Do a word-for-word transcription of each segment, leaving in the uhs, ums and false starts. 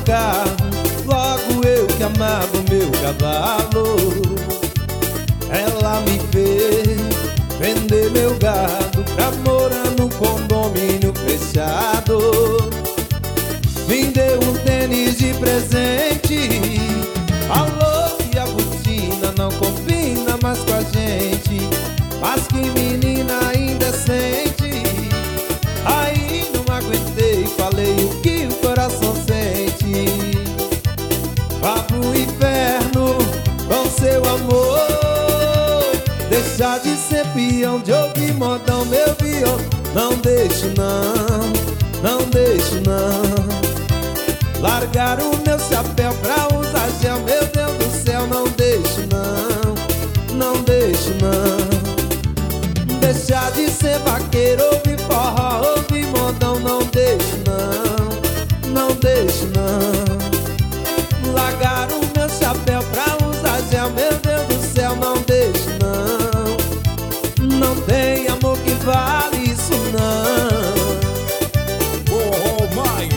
carro, logo eu que amava o meu cavalo. Ela me fez vender meu gado pra morar num condomínio fechado. Me deu um tênis de presente, falou que a botina não combina mais com a gente. Mas que menina indecente. Aí não aguentei, falei o que o coração sente. Vá pro inferno com seu amor, deixa de ser peão, de ouvir modão, meu violão. Não deixo não, não deixo não. Largar o meu chapéu pra usar gel, meu Deus do céu. Não deixo não, não deixo não. Deixar de ser vaqueiro, ouvir forró, ouvir modão. Não deixo não, não deixo não. Largar o meu chapéu pra usar gel, meu Deus do céu. Não deixo não, não tem amor que vale isso não. Oh, mais.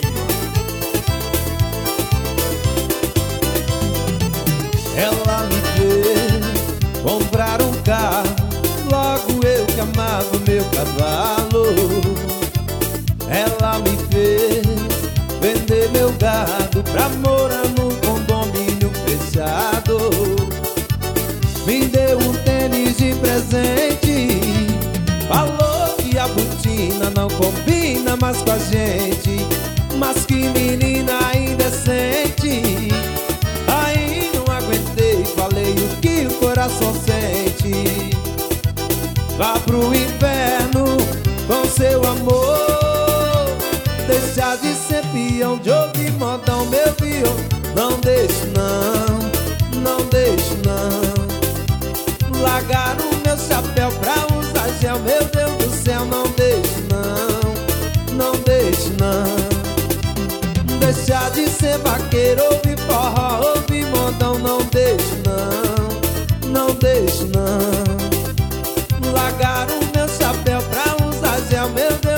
Ela me fez comprar um carro, logo eu que amava o meu cavalo. Ela me fez vender meu gado pra morar num condomínio fechado. Me deu um tênis de presente, falou que a botina não combina mais com a gente. Mas que menina indecente. Aí não aguentei, falei o que o coração sente. Vá pro inferno com seu amor, deixa de ser peão, de ouvir modão, meu violão. Não deixo não, não deixo não. Largar o meu chapéu pra usar gel, meu Deus do céu. Não deixo não, não deixo não. Deixar de ser vaqueiro, ouvir forró, ouvir modão. Não deixo não, não deixo não. Largar o meu chapéu pra usar gel, meu Deus.